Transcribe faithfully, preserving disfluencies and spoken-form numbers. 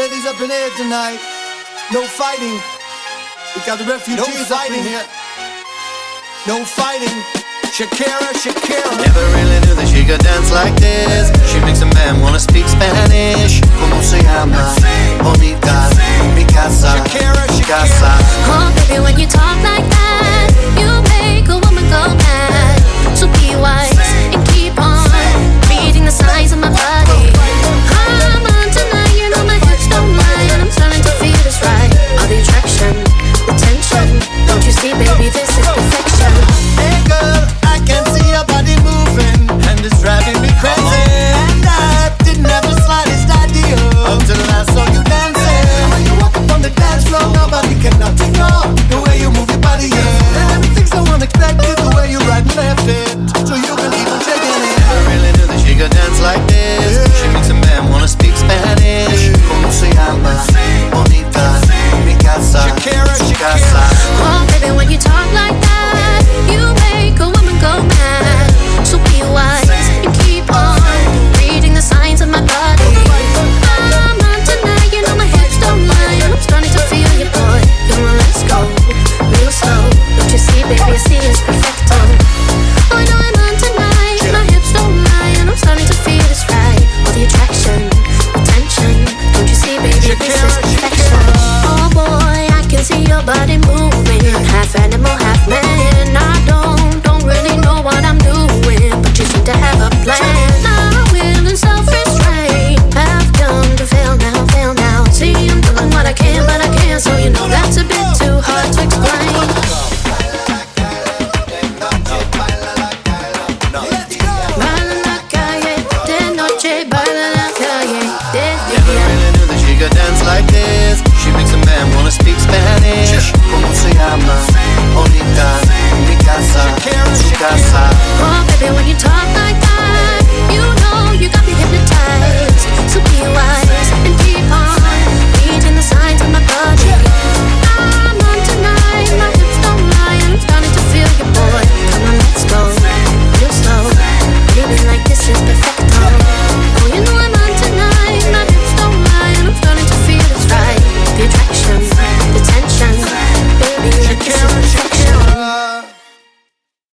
ladies up in here tonight. No fighting. We got the refugees no fighting here. No fighting. Shakira, Shakira. Never really knew that she could dance like this. She makes a man wanna speak Spanish. ¿Cómo se llama? Bonita, mi casa, Shakira, casa. Oh baby, when you talk like that, you make a woman go mad. So be wise and keep on reading the signs of my body. I'm on tonight, you know my hips don't lie, and I'm starting to feel this right. All the attraction, the tension. Don't you see, baby, this is perfection. Hey girl, I can see your body moving, and it's driving me crazy. And I didn't have the slightest idea until I saw you dancing. When you walk up on the dance floor, nobody cannot ignore the way you move your body, yeah. And everything's so unexpected, the way you right and left it, so you can keep on shaking it. I really knew that she could dance like this. She makes a man wanna speak Spanish. ¿Cómo se llama? Bonita, mi casa, Shakira, casa. Oh baby, when you talk like that, you make a woman go mad. So be wise and keep on reading the signs of my body. I'm on tonight, you know my hips don't lie, and I'm starting to feel you, boy. Come on, let's go real slow. Don't you see, baby, I see it's perfecto. Oh no, I'm on tonight, my hips don't lie, and I'm starting to feel it's right. All the attraction, the tension. Don't you see, baby, this is perfection. Oh boy, I can see your body moving, half animal, half man. I don't, don't really know what I'm doing, but you seem to have a plan. My will and self-restraint have come to fail now, fail now. See, I'm doing what I can, but I can't, so you know that's a bit too hard to explain. Baila la calle, de noche, baila la calle, de Never día. really knew that she could dance like this. She makes a man wanna speak Spanish. ¿Cómo se llama? Bonita, mi casa, su casa. Oh baby, when you talk like that, you know you got me hypnotized. So be wise